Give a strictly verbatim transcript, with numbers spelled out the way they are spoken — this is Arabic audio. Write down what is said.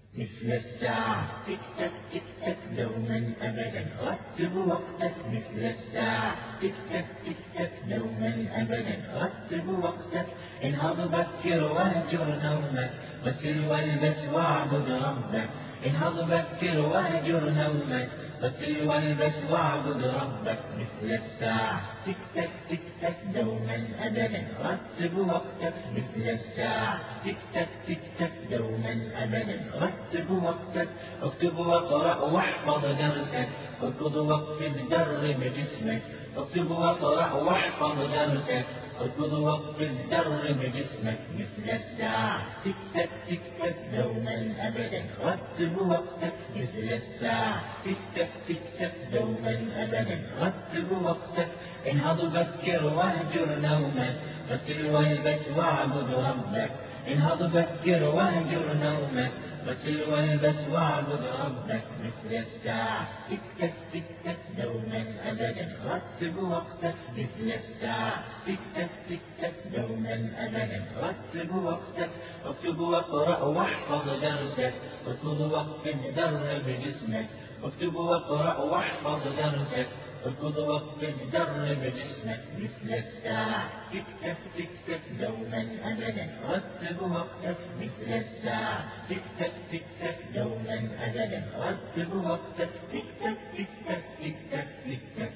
مثل الساعة تك تك تك تك دوما أبدا رتب وقتك مثل الساعة تك تك تك تك دوما أبدا رتب وقتك انهض بكر واهجر نومك غسل والبس واعبد ربك انهض بكر واهجر نومك غسل والبس واعبد ربك مثل الساعة تك تك تك تك دوما أبدا رتب وقتك مثل الساعة تك تك تك تك دوما أبدا رتب وقتك اكتب واقرأ واحفظ درسك اركض واقفز درب جسمك اكتب واقرأ واحفظ درسك اركض واقفز درب جسمك مثل الساعة تك تك تك تك دوما أبدا رتب وقتك مثل الساعة تك تك تك تك دوما أبدا رتب وقتك انهض بكر واهجر نومك غسل والبس واعبد ربك انهض بكر واهجر نومك غسل والبس واعبد ربك مثل الساعة تك تك تك تك دوما أبدا رتب وقتك مثل الساعة تك تك تك تك دوما أبدا رتب وقتك اكتب واقرأ واحفظ درسك اركض واقفز درب جسمك اكتب واقرأ واحفظ درسك اركض واقفز درب جسمك مثل الساعة تك تك تك تك دوما أبدا رتب وقتك مثل الساعة تك تك تك تك دوما أبدا رتب وقتك تك تك تك تك تك تك تك